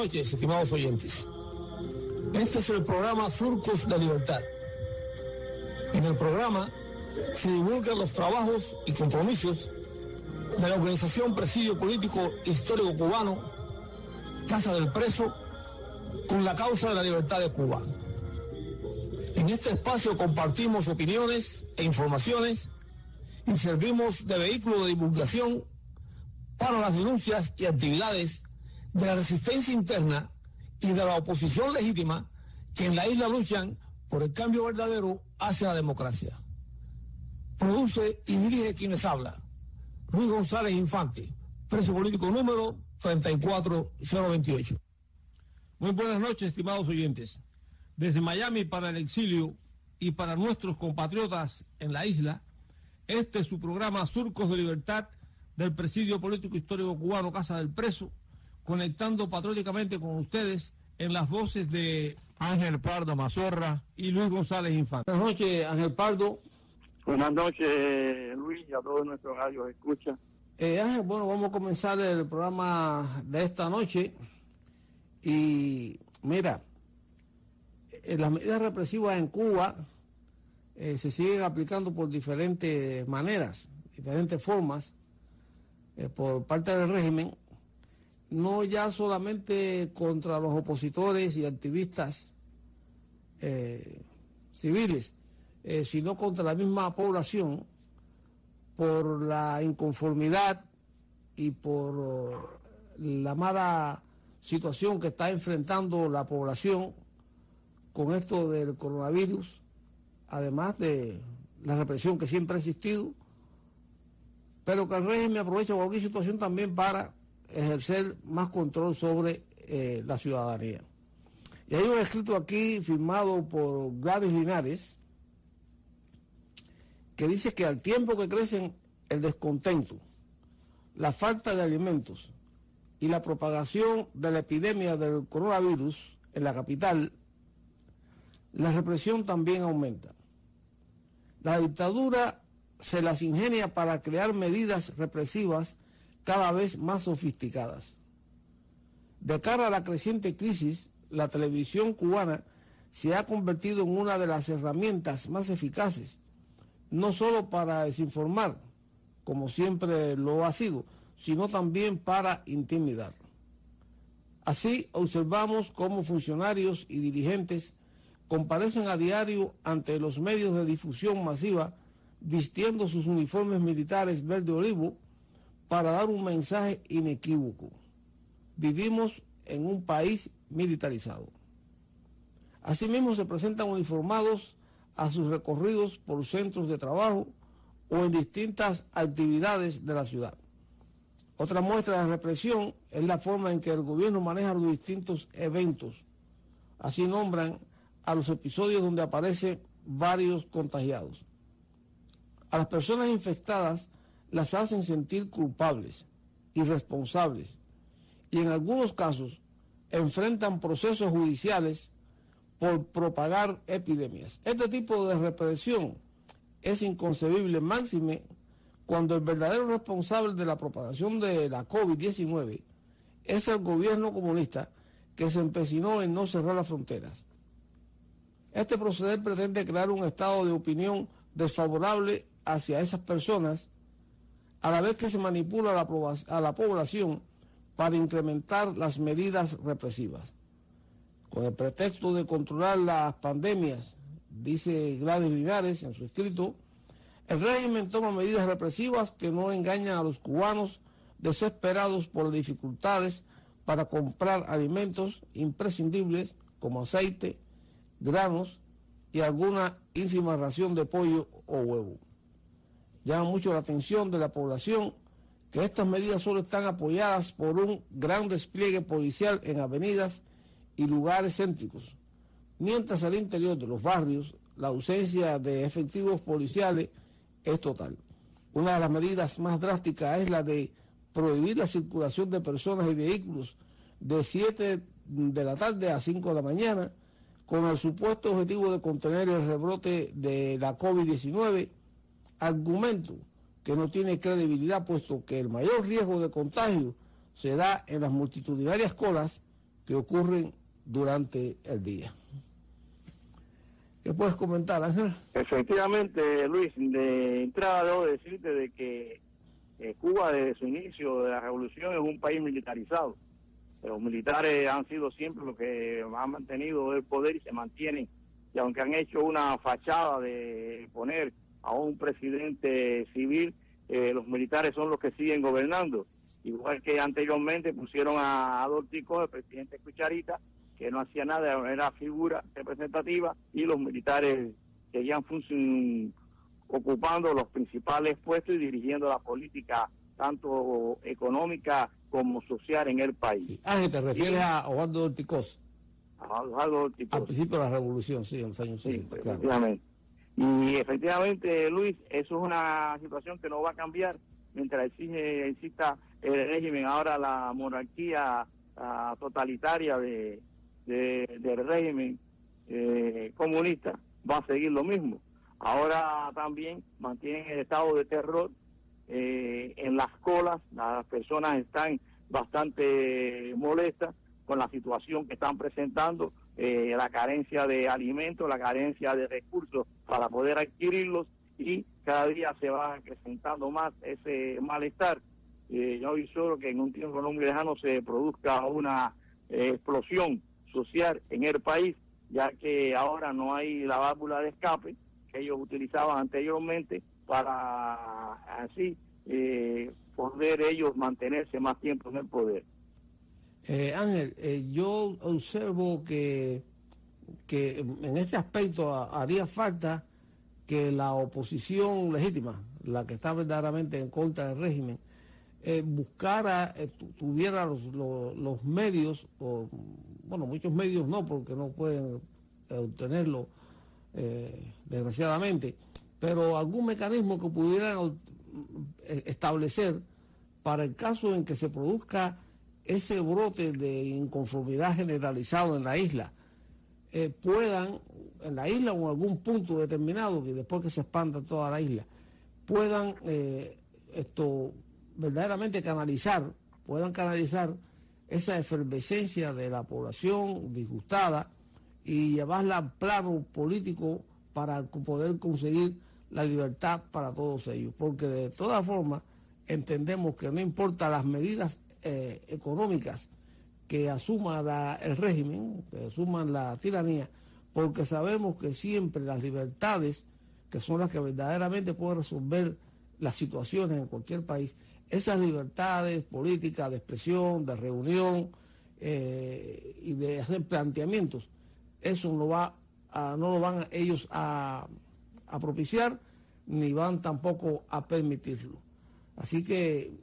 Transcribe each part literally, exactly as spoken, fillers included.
noches, estimados oyentes. Este es el programa Surcos de Libertad. En el programa se divulgan los trabajos y compromisos de la organización Presidio Político Histórico Cubano, Casa del Preso, con la causa de la libertad de Cuba. En este espacio compartimos opiniones e informaciones y servimos de vehículo de divulgación para las denuncias y actividades de la resistencia interna y de la oposición legítima que en la isla luchan por el cambio verdadero hacia la democracia. Produce y dirige quienes habla Luis González Infante, preso político número treinta y cuatro mil veintiocho. Muy buenas noches, estimados oyentes. Desde Miami para el exilio y para nuestros compatriotas en la isla, este es su programa Surcos de Libertad del Presidio Político Histórico Cubano Casa del Preso, conectando patrióticamente con ustedes en las voces de Ángel Pardo Mazorra y Luis González Infante. Buenas noches, Ángel Pardo. Buenas noches, Luis, y a todos nuestros radios escucha. Eh, Ángel, bueno, vamos a comenzar el programa de esta noche. Y mira, eh, las medidas represivas en Cuba eh, se siguen aplicando por diferentes maneras, diferentes formas, eh, por parte del régimen, no ya solamente contra los opositores y activistas eh, civiles, eh, sino contra la misma población por la inconformidad y por uh, la mala situación que está enfrentando la población con esto del coronavirus, además de la represión que siempre ha existido, pero que el régimen aprovecha cualquier situación también para ejercer más control sobre eh, la ciudadanía. Y hay un escrito aquí firmado por Gladys Linares que dice que al tiempo que crecen el descontento, la falta de alimentos y la propagación de la epidemia del coronavirus en la capital, la represión también aumenta. La dictadura se las ingenia para crear medidas represivas cada vez más sofisticadas. De cara a la creciente crisis, la televisión cubana se ha convertido en una de las herramientas más eficaces, no solo para desinformar, como siempre lo ha sido, sino también para intimidar. Así observamos cómo funcionarios y dirigentes comparecen a diario ante los medios de difusión masiva vistiendo sus uniformes militares verde olivo para dar un mensaje inequívoco. Vivimos en un país militarizado. Asimismo se presentan uniformados a sus recorridos por centros de trabajo o en distintas actividades de la ciudad. Otra muestra de represión es la forma en que el gobierno maneja los distintos eventos. Así nombran a los episodios donde aparecen varios contagiados. A las personas infectadas las hacen sentir culpables, irresponsables, y en algunos casos enfrentan procesos judiciales por propagar epidemias. Este tipo de represión es inconcebible, máxime cuando el verdadero responsable de la propagación de la COVID diecinueve es el gobierno comunista que se empecinó en no cerrar las fronteras. Este proceder pretende crear un estado de opinión desfavorable hacia esas personas, a la vez que se manipula a la, a la población para incrementar las medidas represivas. Con el pretexto de controlar las pandemias, dice Gladys Linares en su escrito, el régimen toma medidas represivas que no engañan a los cubanos desesperados por dificultades para comprar alimentos imprescindibles como aceite, granos y alguna ínfima ración de pollo o huevo. Llama mucho la atención de la población que estas medidas solo están apoyadas por un gran despliegue policial en avenidas y lugares céntricos, mientras al interior de los barrios la ausencia de efectivos policiales es total. Una de las medidas más drásticas es la de prohibir la circulación de personas y vehículos de siete de la tarde a cinco de la mañana, con el supuesto objetivo de contener el rebrote de la COVID diecinueve, argumento que no tiene credibilidad, puesto que el mayor riesgo de contagio se da en las multitudinarias colas que ocurren durante el día. ¿Qué puedes comentar, Ángel? Efectivamente, Luis, de entrada debo decirte de que eh, Cuba desde su inicio de la revolución es un país militarizado. Los militares han sido siempre los que han mantenido el poder y se mantienen, y aunque han hecho una fachada de poner a un presidente civil, eh, los militares son los que siguen gobernando, igual que anteriormente pusieron a Adolfo Tico, el presidente Cucharita, que no hacía nada, era figura representativa, y los militares seguían funcionando, ocupando los principales puestos y dirigiendo la política tanto económica como social en el país. Sí. Ah, ¿te refieres y, a Osvaldo Orticosa? A Osvaldo Orticosa. Al principio de la revolución, sí, en los años sí, sesenta, claro. Efectivamente. Y efectivamente, Luis, eso es una situación que no va a cambiar mientras exige, exista el régimen, ahora la monarquía uh, totalitaria de, de, del régimen eh, comunista va a seguir lo mismo. Ahora también mantienen el estado de terror eh, en las colas, las personas están bastante molestas con la situación que están presentando, eh, la carencia de alimentos, la carencia de recursos para poder adquirirlos, y cada día se va acrecentando más ese malestar. Eh, yo aviso que en un tiempo no muy lejano se produzca una eh, explosión social en el país, ya que ahora no hay la válvula de escape que ellos utilizaban anteriormente para así eh, poder ellos mantenerse más tiempo en el poder. Eh, Ángel, eh, yo observo que, que en este aspecto haría falta que la oposición legítima, la que está verdaderamente en contra del régimen, eh, buscara, eh, tuviera los, los, los medios, o bueno, muchos medios no, porque no pueden eh, obtenerlo eh, desgraciadamente, pero algún mecanismo que pudieran establecer para el caso en que se produzca ese brote de inconformidad generalizado en la isla, eh, puedan, en la isla o en algún punto determinado, que después que se expanda toda la isla, puedan eh, esto verdaderamente canalizar, puedan canalizar esa efervescencia de la población disgustada y llevarla al plano político para poder conseguir la libertad para todos ellos, porque de todas formas entendemos que no importa las medidas eh, económicas que asuma la, el régimen, que asuman la tiranía, porque sabemos que siempre las libertades, que son las que verdaderamente pueden resolver las situaciones en cualquier país, esas libertades políticas de expresión, de reunión eh, y de hacer planteamientos, eso no va a, no lo van ellos a, a propiciar, ni van tampoco a permitirlo. Así que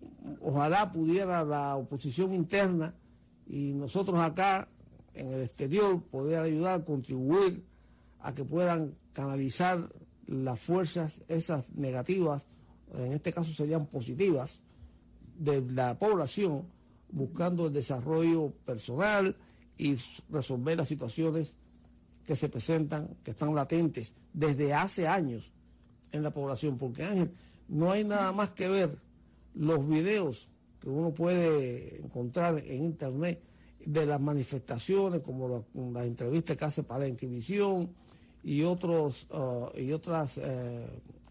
ojalá pudiera la oposición interna y nosotros acá en el exterior poder ayudar, contribuir a que puedan canalizar las fuerzas esas negativas, en este caso serían positivas, de la población, buscando el desarrollo personal y resolver las situaciones que se presentan, que están latentes desde hace años en la población, porque Ángel, no hay nada más que ver los videos que uno puede encontrar en internet de las manifestaciones, como las la entrevistas que hace para la Inquisición y otros uh, y otras eh,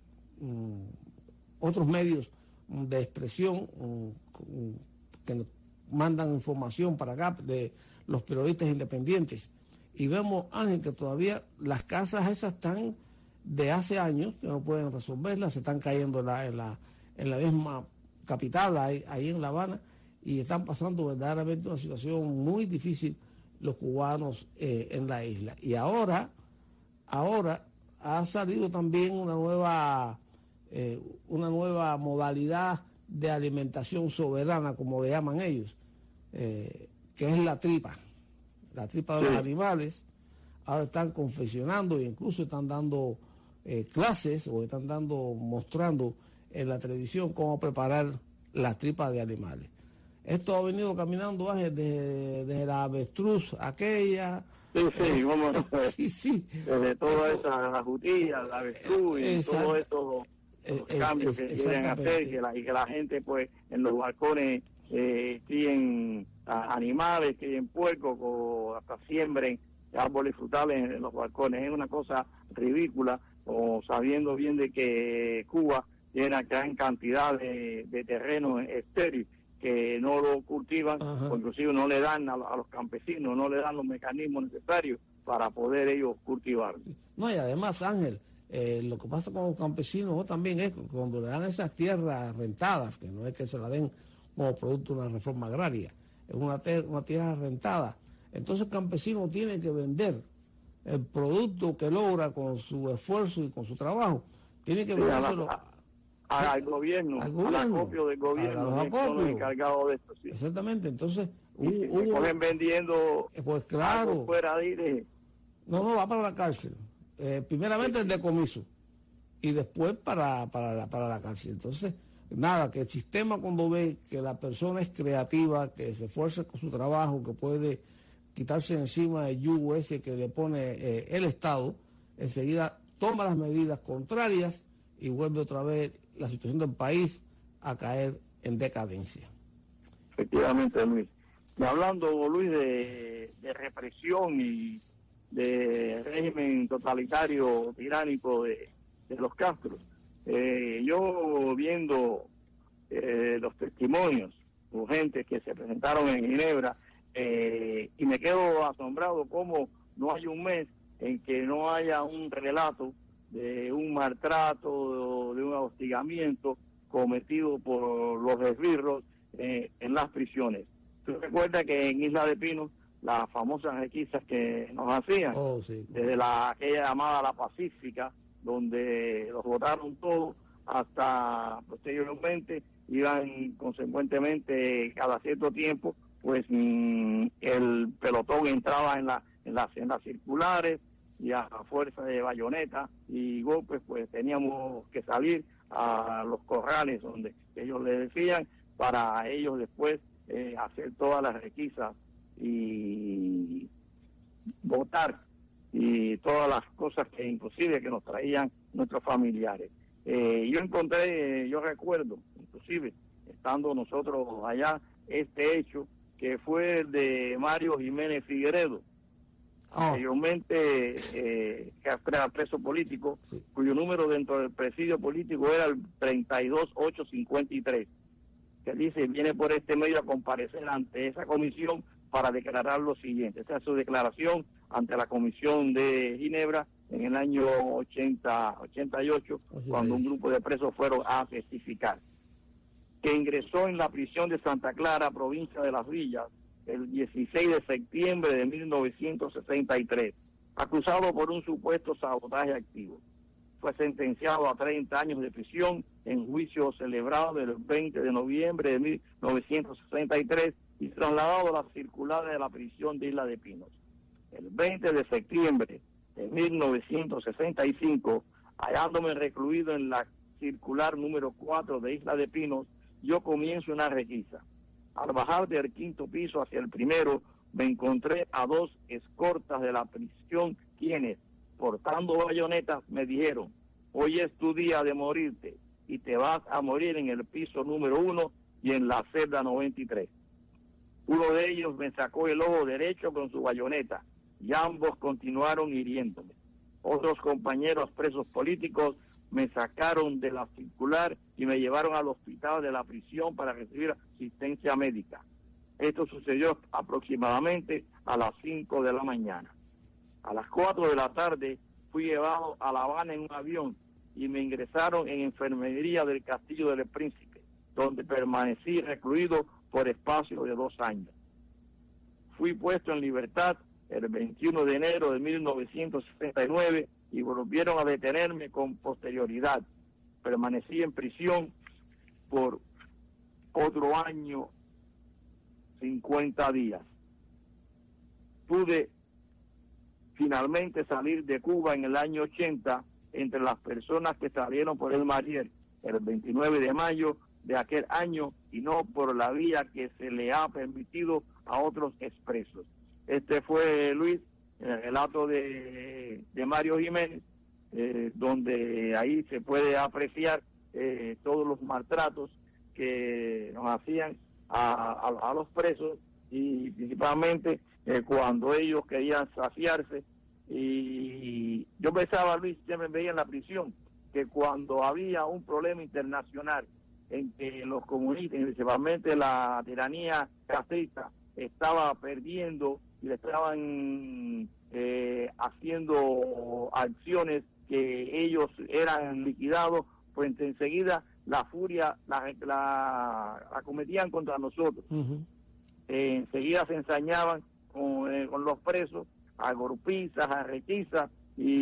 um, otros medios de expresión um, que nos mandan información para acá de los periodistas independientes, y vemos, Ángel, que todavía las casas esas están de hace años, que no pueden resolverlas, se están cayendo en la, en la, en la misma capital, ahí, ahí en La Habana, y están pasando verdaderamente una situación muy difícil los cubanos eh, en la isla. Y ahora, ahora ha salido también una nueva, eh, una nueva modalidad de alimentación soberana, como le llaman ellos, eh, que es la tripa, la tripa de los animales. Ahora están confeccionando e incluso están dando eh, clases o están dando, mostrando en la televisión cómo preparar las tripas de animales. Esto ha venido caminando desde, desde la avestruz aquella. Sí, sí, eh, vamos a ver. Sí, sí. Desde toda esa, la jutilla, la avestruz y todo esto, los es, cambios es, que quieren hacer, que la, y que la gente pues en los balcones eh, siguen a animales, críen puercos, o hasta siembren árboles frutales en los balcones. Es una cosa ridícula, o sabiendo bien de que Cuba tiene una gran cantidad de, de terreno estéril que no lo cultivan, o inclusive no le dan a, a los campesinos, no le dan los mecanismos necesarios para poder ellos cultivar. No, y además, Ángel, eh, lo que pasa con los campesinos también es que cuando le dan esas tierras rentadas, que no es que se la den como producto de una reforma agraria, es una, ter una tierra rentada, entonces el campesino tiene que vender el producto que logra con su esfuerzo y con su trabajo, tiene que sí, vendérselo al gobierno, al gobierno, al acopio del gobierno, a los acopios encargados de esto. Sí. Exactamente, entonces y si hubo, se cogen vendiendo pues claro, fuera de, de no, no, va para la cárcel. Eh, primeramente el decomiso y después para, para, la, para la cárcel. Entonces, nada, que el sistema cuando ve que la persona es creativa, que se esfuerza con su trabajo, que puede quitarse encima el yugo ese que le pone eh, el Estado, enseguida toma las medidas contrarias y vuelve otra vez la situación del país a caer en decadencia. Efectivamente, Luis. Y hablando, Luis, de, de represión y de régimen totalitario, tiránico de, de los Castro, eh, yo viendo eh, los testimonios urgentes que se presentaron en Ginebra, eh, y me quedo asombrado cómo no hay un mes en que no haya un relato de un maltrato, de un hostigamiento cometido por los esbirros eh, en las prisiones. ¿Tú recuerdas que en Isla de Pinos las famosas requisas que nos hacían, oh, sí, desde la aquella llamada La Pacífica, donde los votaron todos, hasta posteriormente iban consecuentemente cada cierto tiempo, pues mmm, el pelotón entraba en, la, en, las, en las circulares y a fuerza de bayoneta y golpes, pues teníamos que salir a los corrales donde ellos le decían, para ellos después eh, hacer todas las requisas y votar y todas las cosas que inclusive que nos traían nuestros familiares. Eh, yo encontré, yo recuerdo, inclusive estando nosotros allá, este hecho que fue el de Mario Jiménez Figueredo, oh. anteriormente eh, que era preso político, sí. cuyo número dentro del presidio político era el treinta y dos mil ochocientos cincuenta y tres, que dice, viene por este medio a comparecer ante esa comisión para declarar lo siguiente. Esta es su declaración ante la Comisión de Ginebra en el año ochenta, ochenta y ocho, Oye, cuando un grupo de presos fueron a testificar. Que ingresó en la prisión de Santa Clara, provincia de Las Villas, el dieciséis de septiembre de mil novecientos sesenta y tres, acusado por un supuesto sabotaje activo. Fue sentenciado a treinta años de prisión en juicio celebrado el veinte de noviembre de mil novecientos sesenta y tres y trasladado a la circular de la prisión de Isla de Pinos. El veinte de septiembre de mil novecientos sesenta y cinco, hallándome recluido en la circular número cuatro de Isla de Pinos, yo comienzo una requisa. Al bajar del quinto piso hacia el primero, me encontré a dos escortas de la prisión, quienes, portando bayonetas, me dijeron, hoy es tu día de morirte y te vas a morir en el piso número uno y en la celda noventa y tres. Uno de ellos me sacó el ojo derecho con su bayoneta y ambos continuaron hiriéndome. Otros compañeros presos políticos me sacaron de la circular y me llevaron al hospital de la prisión para recibir asistencia médica. Esto sucedió aproximadamente a las cinco de la mañana. A las cuatro de la tarde fui llevado a La Habana en un avión y me ingresaron en enfermería del Castillo del Príncipe, donde permanecí recluido por espacio de dos años. Fui puesto en libertad el veintiuno de enero de mil novecientos sesenta y nueve y volvieron a detenerme con posterioridad. Permanecí en prisión por otro año, cincuenta días. Pude finalmente salir de Cuba en el año ochenta entre las personas que salieron por el Mariel el veintinueve de mayo de aquel año y no por la vía que se le ha permitido a otros expresos. Este fue, Luis, el relato de, de Mario Jiménez, eh, donde ahí se puede apreciar eh, todos los maltratos que nos hacían a, a, a los presos y principalmente eh, cuando ellos querían saciarse. Y yo pensaba, Luis, siempre veía en la prisión, que cuando había un problema internacional en que los comunistas, principalmente la tiranía castrista, estaba perdiendo y le estaban eh, haciendo acciones que ellos eran liquidados, pues enseguida la furia la, la, la cometían contra nosotros. Uh-huh. Eh, enseguida se ensañaban con, eh, con los presos, a golpizas, a requisas,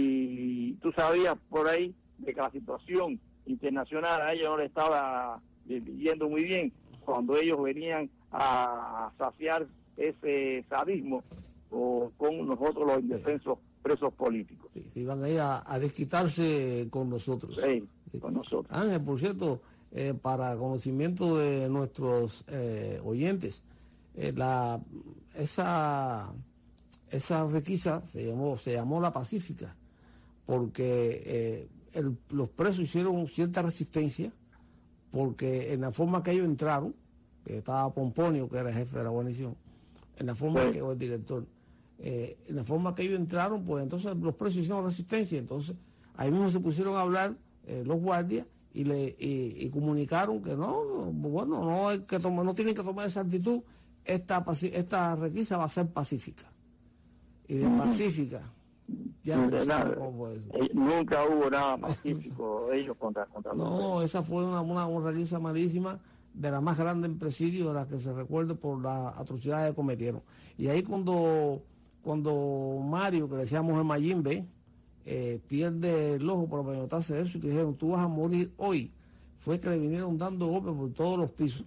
y tú sabías por ahí de que la situación internacional a ellos no le estaba yendo muy bien cuando ellos venían a saciar ese sadismo o con nosotros los indefensos presos políticos. Sí, se iban a ir a, a desquitarse con nosotros. Sí, sí, con nosotros. Ángel, por cierto, eh, para conocimiento de nuestros eh, oyentes, eh, la esa esa requisa se llamó se llamó la Pacífica porque eh, el, los presos hicieron cierta resistencia, porque en la forma que ellos entraron, que estaba Pomponio, que era el jefe de la guarnición, en la forma sí. que o el director, eh, en la forma que ellos entraron, pues entonces los presos hicieron resistencia, entonces ahí mismo se pusieron a hablar eh, los guardias y le y, y comunicaron que no, bueno, no hay que tomar, no tienen que tomar esa actitud, esta esta requisa va a ser pacífica. Y de pacífica ya no, nada, cómo eh, nunca hubo nada pacífico ellos contra, contra no, los no, esa fue una, una, una requisa malísima, de la más grande en presidio, de la que se recuerde por las atrocidades que cometieron. Y ahí cuando cuando Mario, que le decíamos el Mayimbe, eh, pierde el ojo por apañotarse de eso, y que dijeron, tú vas a morir hoy, fue que le vinieron dando golpes por todos los pisos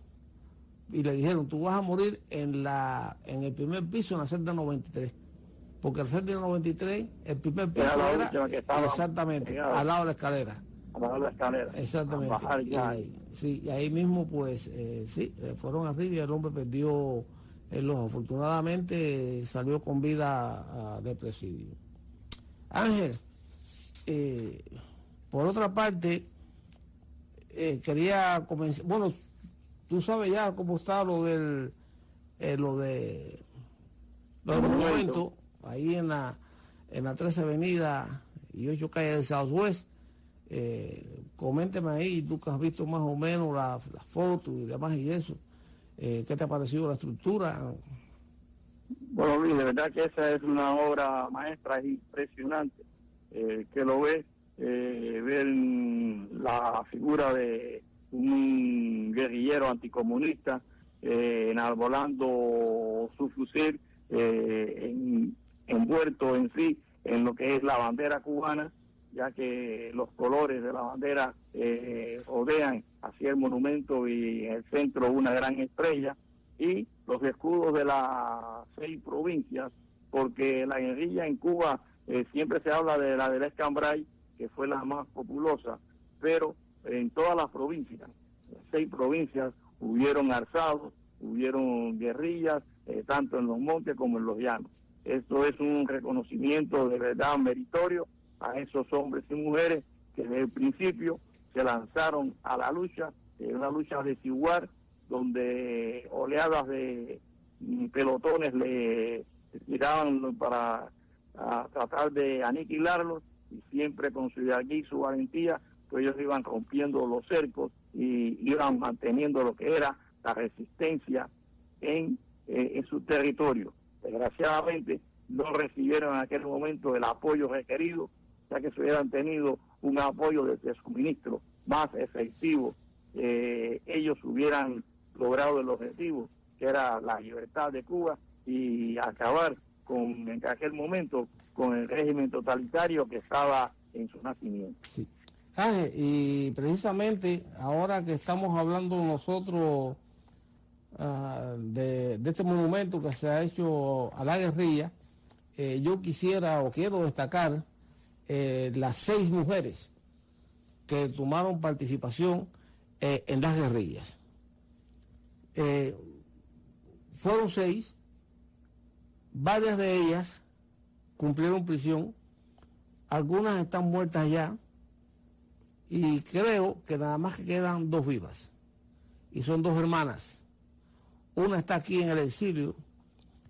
y le dijeron, tú vas a morir en la en el primer piso, en la celda noventa y tres, porque el celda noventa y tres, el primer piso era, era exactamente pegado, al lado de la escalera. Al lado de la escalera. Exactamente. Y, sí, y ahí mismo, pues, eh, sí, fueron arriba y el hombre perdió el ojo. Afortunadamente salió con vida uh, de presidio. Ángel, eh, por otra parte, eh, quería comenzar, bueno, tú sabes ya cómo está lo del, eh, lo de, lo del monumento, ahí en la, en la trece Avenida y ocho Calle del Southwest. Eh, coménteme ahí, tú que has visto más o menos las la fotos y demás y eso, eh, ¿qué te ha parecido la estructura? Bueno, Luis, de verdad que esa es una obra maestra, es impresionante, eh, que lo ves, eh, ver la figura de un guerrillero anticomunista eh, enarbolando su fusil, eh, en, envuelto en sí en lo que es la bandera cubana, ya que los colores de la bandera eh, rodean hacia el monumento y en el centro una gran estrella, y los escudos de las seis provincias, porque la guerrilla en Cuba eh, siempre se habla de la de Escambray, que fue la más populosa, pero en todas las provincias, las seis provincias, hubieron alzados, hubieron guerrillas, eh, tanto en los montes como en los llanos. Esto es un reconocimiento de verdad meritorio a esos hombres y mujeres que desde el principio se lanzaron a la lucha, eh, una lucha desigual, donde oleadas de pelotones le tiraban para a tratar de aniquilarlos, y siempre con su hidalguía y su valentía, pues ellos iban rompiendo los cercos y iban manteniendo lo que era la resistencia en, eh, en su territorio. Desgraciadamente no recibieron en aquel momento el apoyo requerido, ya que si hubieran tenido un apoyo de suministro más efectivo, eh, ellos hubieran logrado el objetivo, que era la libertad de Cuba, y acabar con, en aquel momento, con el régimen totalitario que estaba en su nacimiento. Sí. Ángel, y precisamente ahora que estamos hablando nosotros uh, de, de este monumento que se ha hecho a la guerrilla, eh, yo quisiera o quiero destacar eh, las seis mujeres que tomaron participación eh, en las guerrillas. Eh, fueron seis, varias de ellas cumplieron prisión, algunas están muertas ya, y creo que nada más que quedan dos vivas, y son dos hermanas. Una está aquí en el exilio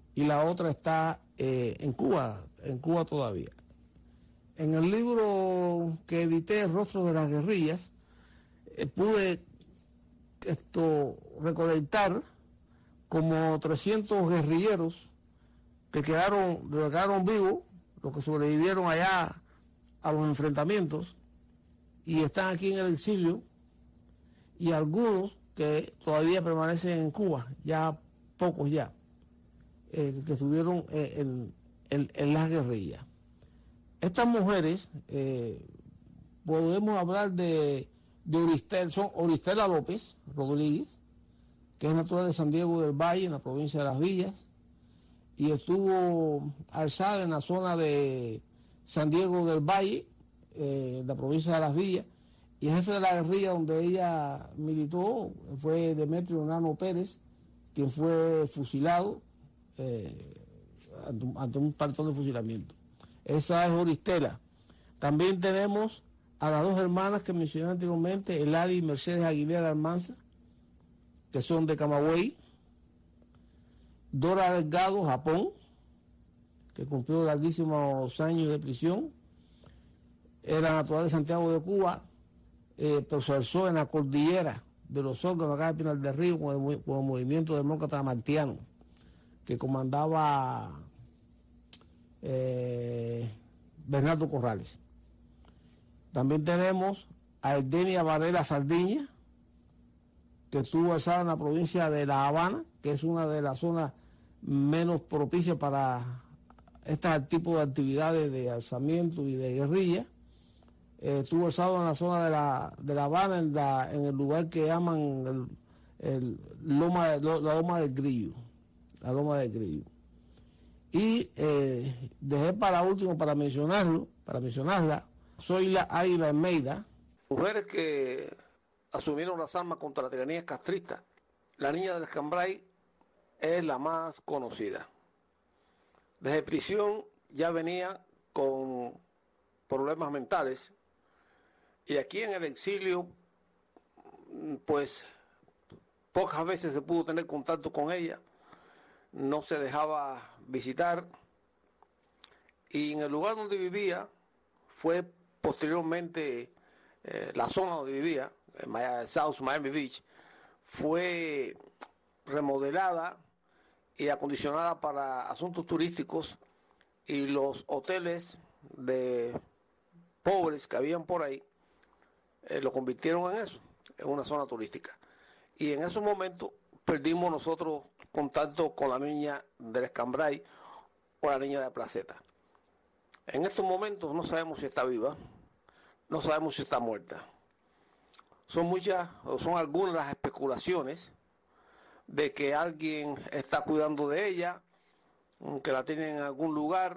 y la otra está eh, en Cuba, en Cuba todavía. En el libro que edité, El rostro de las guerrillas, eh, pude esto recolectar como trescientos guerrilleros que quedaron, que quedaron vivos, los que sobrevivieron allá a los enfrentamientos y están aquí en el exilio, y algunos que todavía permanecen en Cuba, ya pocos ya, eh, que estuvieron eh, en, en, en las guerrillas. Estas mujeres, eh, podemos hablar de, de Oristel, son Oristela López Rodríguez, que es natural de San Diego del Valle, en la provincia de Las Villas, y estuvo alzada en la zona de San Diego del Valle, eh, en la provincia de Las Villas, y el jefe de la guerrilla donde ella militó fue Demetrio Nano Pérez, quien fue fusilado eh, ante, ante un partón de fusilamiento. Esa es Oristela. También tenemos a las dos hermanas que mencioné anteriormente, Eladi y Mercedes Aguilera Almanza, que son de Camagüey. Dora Delgado, Japón, que cumplió larguísimos años de prisión. Era natural de Santiago de Cuba, eh, pero se alzó en la cordillera de los órganos acá de Pinar del Río con el, con el movimiento demócrata martiano, que comandaba eh, Bernardo Corrales. También tenemos a Edenia Varela Sardiña, que estuvo alzada en la provincia de La Habana, que es una de las zonas menos propicias para este tipo de actividades de alzamiento y de guerrilla. Eh, estuvo alzado en la zona de La, de la Habana, en, la, en el lugar que llaman el, el Loma de, la Loma del Grillo, la Loma del Grillo. Y eh, dejé para último, para mencionarlo, para mencionarla, Zoila Águila Almeida, mujeres que asumieron las armas contra la tiranía castrista. La niña del Escambray es la más conocida. Desde prisión ya venía con problemas mentales, y aquí en el exilio pues pocas veces se pudo tener contacto con ella, no se dejaba visitar, y en el lugar donde vivía fue posteriormente eh, la zona donde vivía, en South Miami Beach, fue remodelada y acondicionada para asuntos turísticos, y los hoteles de pobres que habían por ahí eh, lo convirtieron en eso, en una zona turística. Y en esos momentos perdimos nosotros contacto con la niña del Escambray o la niña de Placeta. En estos momentos no sabemos si está viva, no sabemos si está muerta. Son muchas, o son algunas las especulaciones de que alguien está cuidando de ella, que la tienen en algún lugar,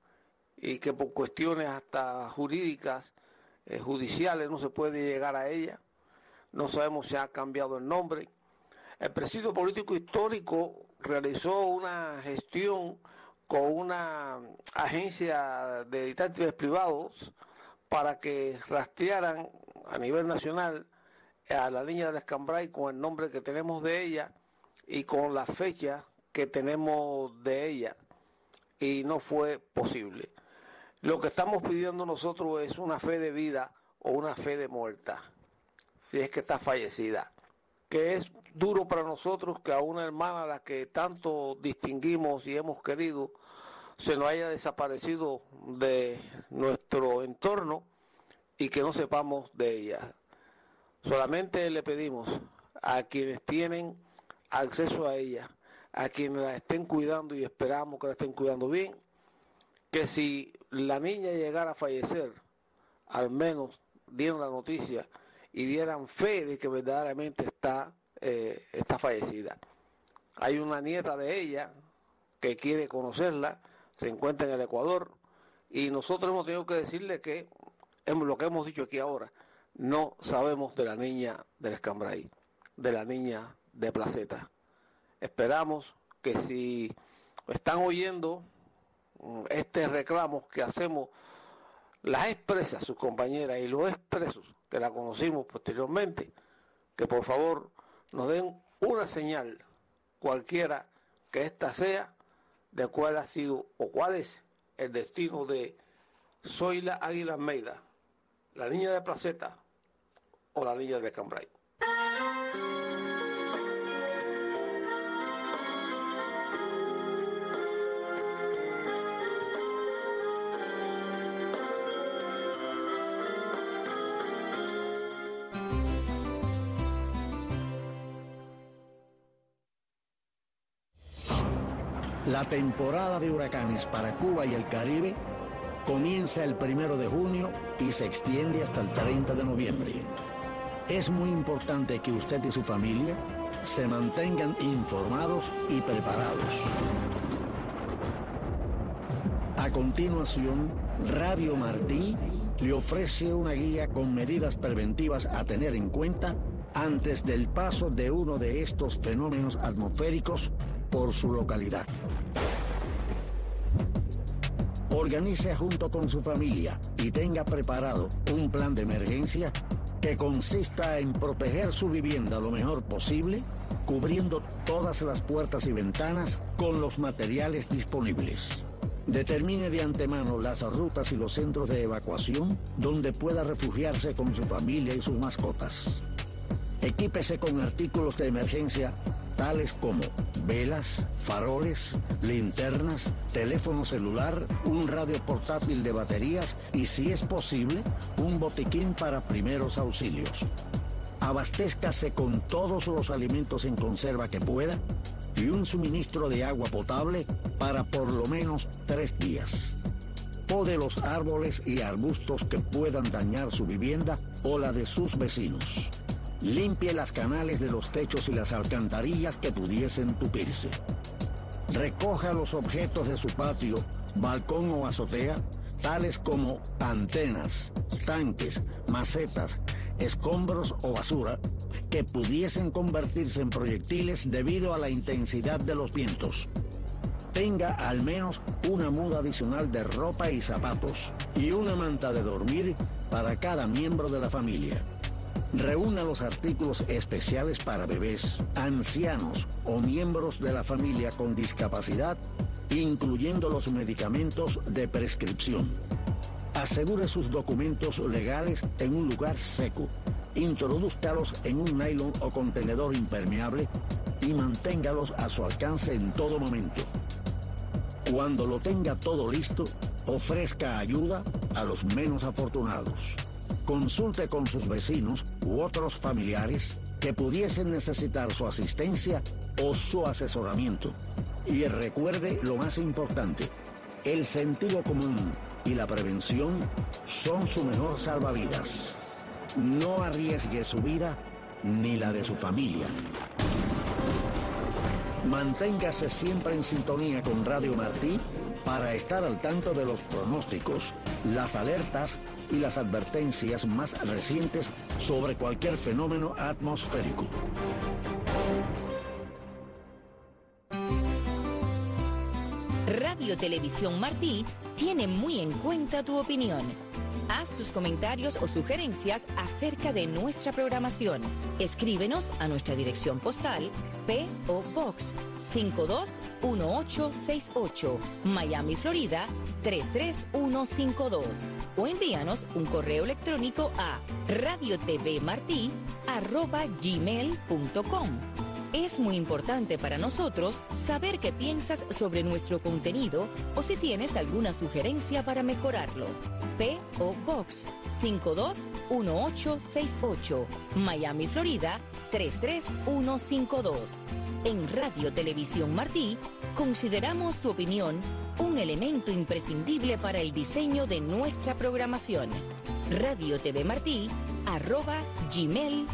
y que por cuestiones hasta jurídicas, eh, judiciales, no se puede llegar a ella. No sabemos si ha cambiado el nombre. El Presidio Político Histórico realizó una gestión con una agencia de detectives privados para que rastrearan a nivel nacional a la niña del Escambray con el nombre que tenemos de ella y con la fecha que tenemos de ella, y no fue posible. Lo que estamos pidiendo nosotros es una fe de vida o una fe de muerta, si es que está fallecida, que es duro para nosotros que a una hermana a la que tanto distinguimos y hemos querido se nos haya desaparecido de nuestro entorno y que no sepamos de ella. Solamente le pedimos a quienes tienen acceso a ella, a quienes la estén cuidando, y esperamos que la estén cuidando bien, que si la niña llegara a fallecer, al menos dieran la noticia y dieran fe de que verdaderamente está, eh, está fallecida. Hay una nieta de ella que quiere conocerla, se encuentra en el Ecuador, y nosotros hemos tenido que decirle que hemos, lo que hemos dicho aquí ahora, no sabemos de la niña del Escambray, de la niña de Placeta. Esperamos que si están oyendo este reclamo que hacemos las expresas, sus compañeras, y los expresos que la conocimos posteriormente, que por favor nos den una señal, cualquiera que ésta sea, de cuál ha sido o cuál es el destino de Zoila Águila Almeida, la niña de Placeta o la niña de Cambrai. La temporada de huracanes para Cuba y el Caribe comienza el primero de junio y se extiende hasta el treinta de noviembre. Es muy importante que usted y su familia se mantengan informados y preparados. A continuación, Radio Martí le ofrece una guía con medidas preventivas a tener en cuenta antes del paso de uno de estos fenómenos atmosféricos por su localidad. Organice junto con su familia y tenga preparado un plan de emergencia que consista en proteger su vivienda lo mejor posible, cubriendo todas las puertas y ventanas con los materiales disponibles. Determine de antemano las rutas y los centros de evacuación donde pueda refugiarse con su familia y sus mascotas. Equípese con artículos de emergencia tales como velas, faroles, linternas, teléfono celular, un radio portátil de baterías y, si es posible, un botiquín para primeros auxilios. Abastézcase con todos los alimentos en conserva que pueda y un suministro de agua potable para por lo menos tres días. Pode los árboles y arbustos que puedan dañar su vivienda o la de sus vecinos. Limpie las canales de los techos y las alcantarillas que pudiesen tupirse. Recoja los objetos de su patio, balcón o azotea, tales como antenas, tanques, macetas, escombros o basura, que pudiesen convertirse en proyectiles debido a la intensidad de los vientos. Tenga al menos una muda adicional de ropa y zapatos y una manta de dormir para cada miembro de la familia. Reúna los artículos especiales para bebés, ancianos o miembros de la familia con discapacidad, incluyendo los medicamentos de prescripción. Asegure sus documentos legales en un lugar seco. Introdúzcalos en un nylon o contenedor impermeable y manténgalos a su alcance en todo momento. Cuando lo tenga todo listo, ofrezca ayuda a los menos afortunados. Consulte con sus vecinos u otros familiares que pudiesen necesitar su asistencia o su asesoramiento. Y recuerde lo más importante, el sentido común y la prevención son su mejor salvavidas. No arriesgue su vida ni la de su familia. Manténgase siempre en sintonía con Radio Martí para estar al tanto de los pronósticos, las alertas y las advertencias más recientes sobre cualquier fenómeno atmosférico. Radio Televisión Martí tiene muy en cuenta tu opinión. Haz tus comentarios o sugerencias acerca de nuestra programación. Escríbenos a nuestra dirección postal P O Box cinco dos uno ocho seis ocho, Miami, Florida tres tres uno cinco dos, o envíanos un correo electrónico a radiotvmartí arroba gmail punto com. Es muy importante para nosotros saber qué piensas sobre nuestro contenido o si tienes alguna sugerencia para mejorarlo. P O Box cinco dos uno ocho seis ocho, Miami, Florida tres tres uno cinco dos. En Radio Televisión Martí consideramos tu opinión un elemento imprescindible para el diseño de nuestra programación. radiotvmartí arroba gmail